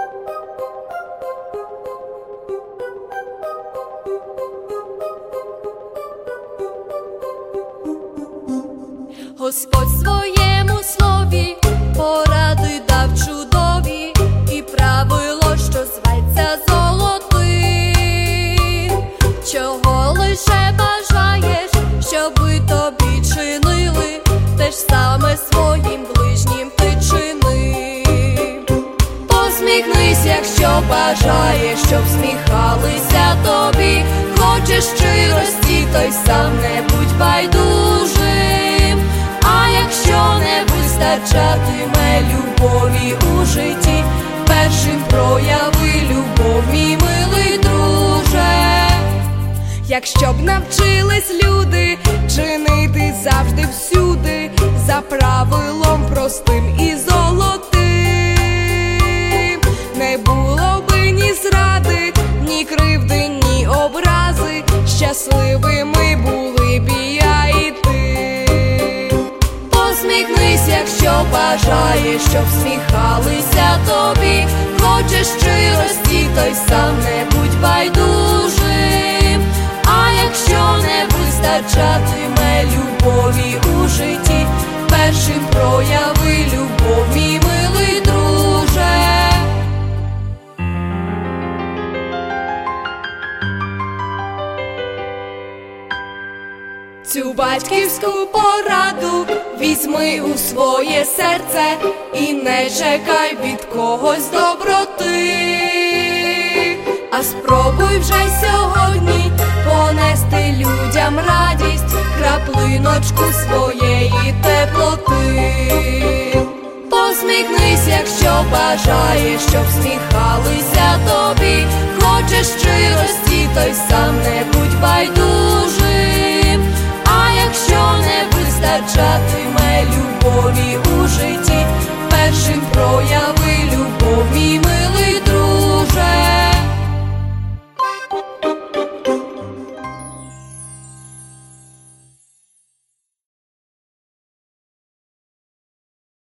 Господь в своєму слові поради дав чудові і правило, що зветься золотим. Чого лише бажаєш, щоби тобі чинили, те ж саме своїм ближнім ти чини. Посміхнись, якщо бажаєш, щоб всміхалися тобі. Хочеш щирості, то й сам не будь байдужим. А якщо не вистачатиме любові у житті, першим прояви любов, мій милий друже. Якщо б навчились люди чинити завжди всюди, за правилом простим і золотим, не було би ні зради, ні кривди, ні образи, щасливими були б і я, і ти. Посміхнись, якщо бажаєш, щоб всміхалися тобі. Хочеш щирості, то й сам не будь байдужим. А якщо не вистачатиме любові у житті, першим прояви любов, мій милий друже. Цю батьківську пораду візьми у своє серце і не чекай від когось доброти, а спробуй вже сьогодні понести людям радість, краплиночку своєї теплоти. Посміхнись, якщо бажаєш, щоб всміхалися тобі. Хочеш щирості, то й сам не будь